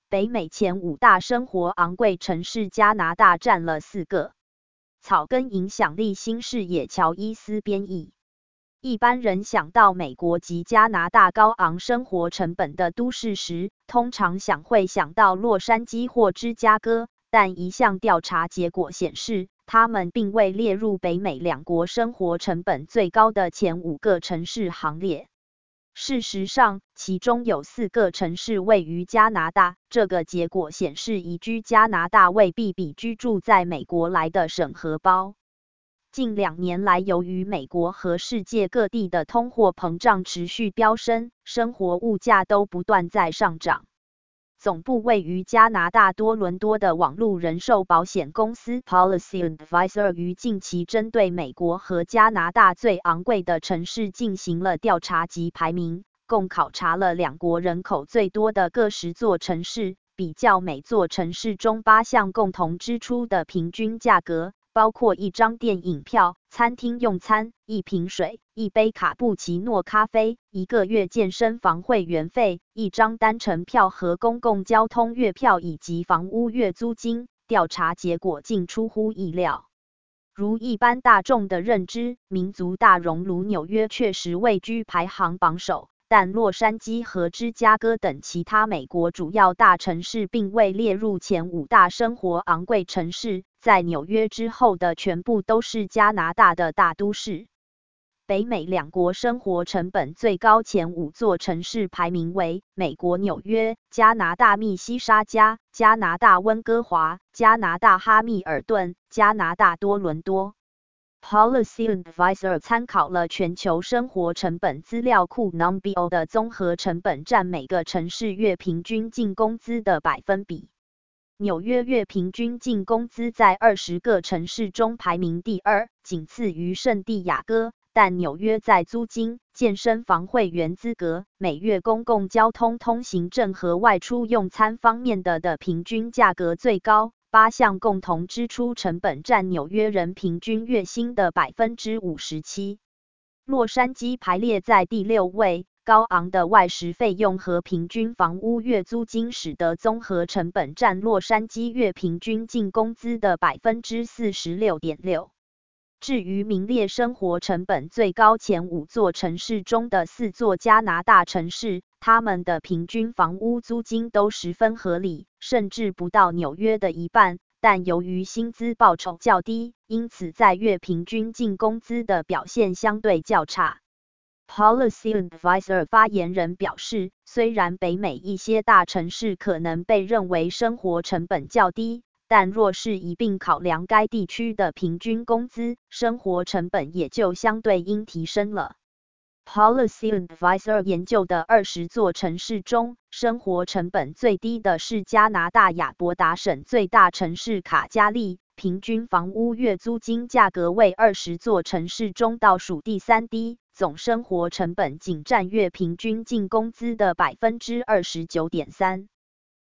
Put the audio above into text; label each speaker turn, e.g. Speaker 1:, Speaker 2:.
Speaker 1: 北美前5大生活昂贵城市，加拿大占了4个。草根影响力新视野乔伊斯编译。一般人想到美国及加拿大高昂生活成本的都市时，通常会想到洛杉矶或芝加哥，但一项调查结果显示，他们并未列入北美两国生活成本最高的前5个城市行列。事实上，其中有4个城市位于加拿大。这个结果显示，移居加拿大未必比居住在美国来的省荷包。近2年来，由于美国和世界各地的通货膨胀持续飙升，生活物价都不断在上涨。总部位于加拿大多伦多的网络人寿保险公司 Policy Advisor 于近期针对美国和加拿大最昂贵的城市进行了调查及排名，共考察了2国人口最多的各10座城市，比较每座城市中8项共同支出的平均价格，包括1张电影票、餐厅用餐、1瓶水、1杯卡布奇诺咖啡、1个月健身房会员费、1张单程票和公共交通月票以及房屋月租金。调查结果竟出乎意料。如一般大众的认知，民族大熔炉纽约确实位居排行榜首，但洛杉矶和芝加哥等其他美国主要大城市并未列入前5大生活昂贵城市。在纽约之后的全部都是加拿大的大都市。北美两国生活成本最高前5座城市排名为：美国纽约、加拿大密西沙加、加拿大温哥华、加拿大哈密尔顿、加拿大多伦多。Policy Advisor 参考了全球生活成本资料库 Numbeo 的综合成本占每个城市月平均净工资的百分比。纽约月平均净工资在20个城市中排名第2，仅次于圣地亚哥，但纽约在租金、健身房会员资格、每月公共交通通行证和外出用餐方面的平均价格最高。8项共同支出成本占纽约人平均月薪的 57%。洛杉矶排列在第6位。高昂的外食费用和平均房屋月租金使得综合成本占洛杉矶月平均净工资的 46.6%。至于名列生活成本最高前5座城市中的4座加拿大城市，他们的平均房屋租金都十分合理，甚至不到纽约的一半，但由于薪资报酬较低，因此在月平均净工资的表现相对较差。Policy Advisor 发言人表示，虽然北美一些大城市可能被认为生活成本较低，但若是一并考量该地区的平均工资，生活成本也就相对应提升了。Policy Advisor 研究的20座城市中，生活成本最低的是加拿大亚伯达省最大城市卡加利，平均房屋月租金价格为20座城市中倒数第3低，总生活成本仅占月平均净工资的 29.3%。